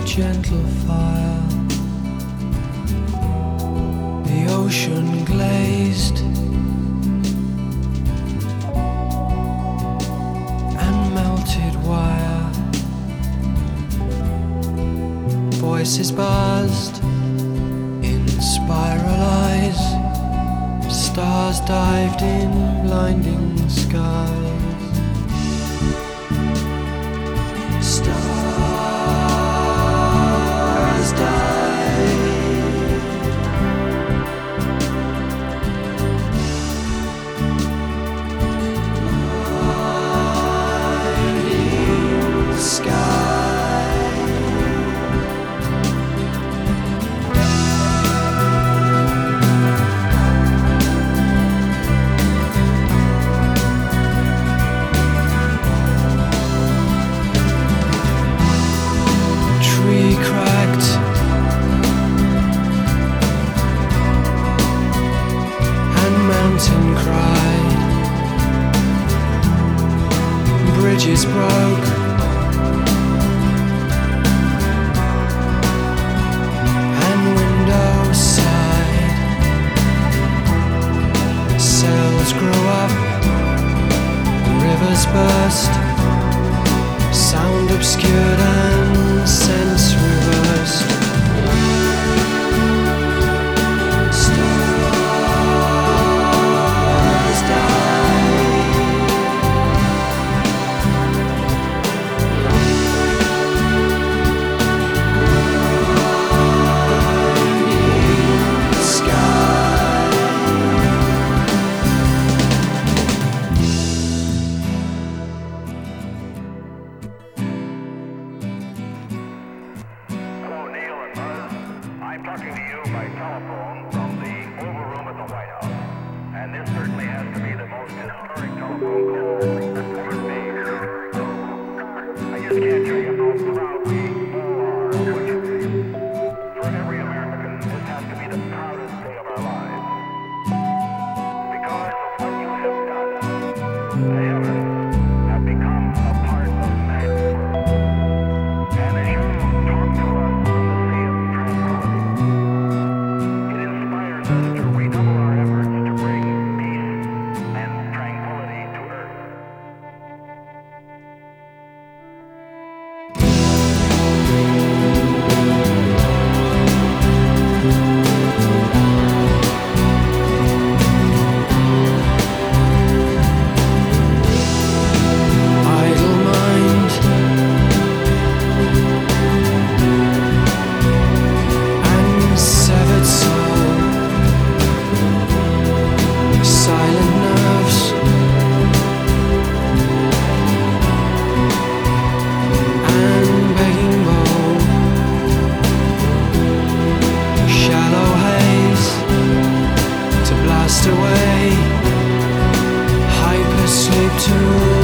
gentle fire. The ocean glazed and melted wire. Voices buzzed in spiral eyes. Stars dived in blinding skies. Stars dive. Blinding sky. Cracked and mountain cried. Bridges broke and windows sighed. Cells grew up, rivers burst. Sound obscured and sense reversed. Stars die. Blinding sky. I'm talking to you by telephone from the Oval Room at the White House, and this certainly has to be the most historic telephone call ever made. I just can't tell you how proud we all are of what you did. For every American, this has to be the proudest day of our lives. Because of what you have done, the heavens have become a part of man's world. And as you talk to us from the sea of tranquility, it inspires us to redouble our efforts to bring peace and tranquility to earth. Idle mind and severed soul. Silent nerves and begging bowl. Shallow haze to blast away. Hypersleep to